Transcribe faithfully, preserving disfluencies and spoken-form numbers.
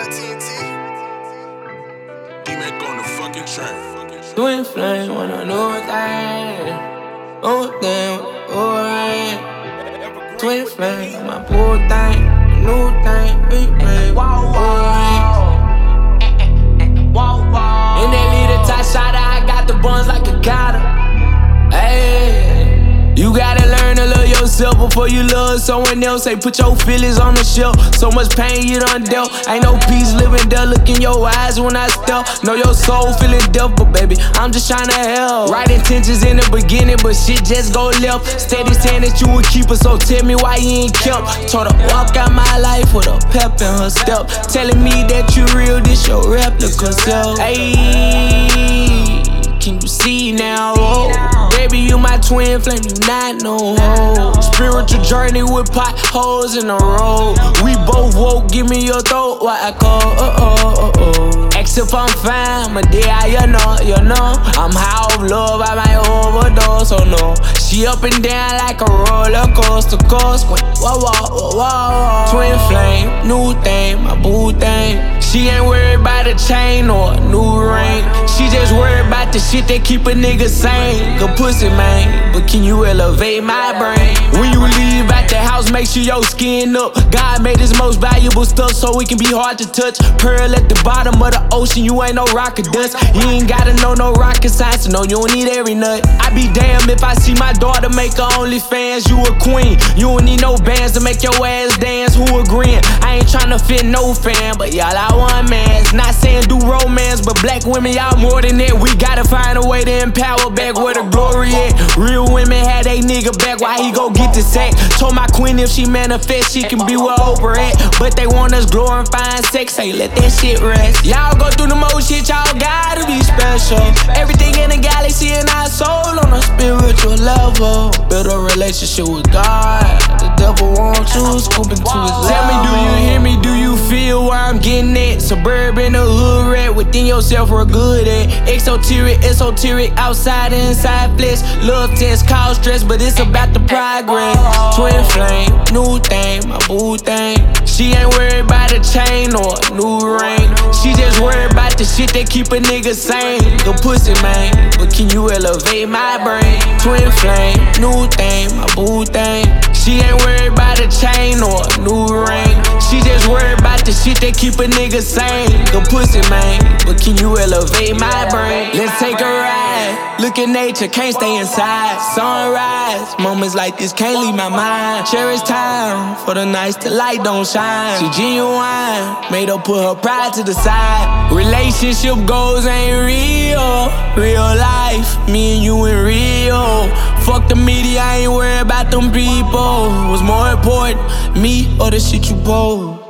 T N T. D-Mac on the fucking track. Twin flame when I know thing. Oh, damn, oh, rain. Twin flame, my poor thing. New thing, big man. Wow, wow. In that little tie shot, I got the buns like a cotter. Hey, you gotta learn to love yourself before you love someone else. Say, put your feelings on the shelf. So much pain you done dealt. Ain't no peace living there. Look in your eyes when I step. Know your soul feeling deaf, but baby, I'm just trying to help. Right intentions in the beginning, but shit just go left. Steady saying that you would keep her, so tell me why you ain't kept. Told her walk out my life with a pep in her step. Telling me that you real, this your replica self. Ayy, can you see now? Oh, baby, you my twin flame, you not no hoe. Spiritual journey with potholes in the road. We both woke, give me your throat, what I call, uh oh, uh oh. Ask if I'm fine, my dear, you know, you know. I'm high off love, I might overdose, oh no. She up and down like a roller coaster, coaster. Whoa, whoa, whoa, whoa. Twin flame, new thing, my boo thing. She ain't worried about a chain or a new ring. She just worried about the shit that keep a nigga sane. Good pussy, man, but can you elevate my brain? When you leave out the house, make sure your skin up. God made his most valuable stuff so it can be hard to touch. Pearl at the bottom of the ocean, you ain't no rocket dust. You ain't gotta know no rocket science to know you don't need every nut. I be damned if I see my daughter make her OnlyFans. You a queen, you don't need no bands to make your ass dance. Who agreeing? I ain't tryna fit no fan, but y'all I want mans. Not saying do romance, but black women y'all more than that. We gotta find a way to empower back where the glory at. Real women had they nigga back, why he go get the sack? Told my queen if she manifest, she can be where Oprah at. But they want us glorifying sex, hey, let that shit rest. Y'all go through the most shit, y'all gotta be special. Everything in the galaxy and our soul on a spiritual level. Build a relationship with God. The devil wants you, scoop into his level. Tell me, do you hear me? Do you feel where I'm getting at? Suburban, the hood rat, within yourself we're good at. Exoteric, esoteric, outside and inside flesh. Love test, cause stress, but it's about the progress. Twin flame, new thing, my boo thing. She ain't worried about a chain or a new ring. She just worried about the shit that keep a nigga sane. Good pussy, man, but can you elevate my brain? Twin flame, new thing, my boo thing. She ain't worried about a chain or a new ring. She just worried about the shit that keep a nigga sane. Good pussy, man, but can you elevate my brain? Let's take a ride. Look at nature, can't stay inside. Sunrise, moments like this can't leave my mind. Cherish time for the nights the light don't shine. She genuine, made her put her pride to the side. Relationship goals ain't real, real life, me and you in real. Fuck the media, I ain't worried about them people. What's more important, me or the shit you post?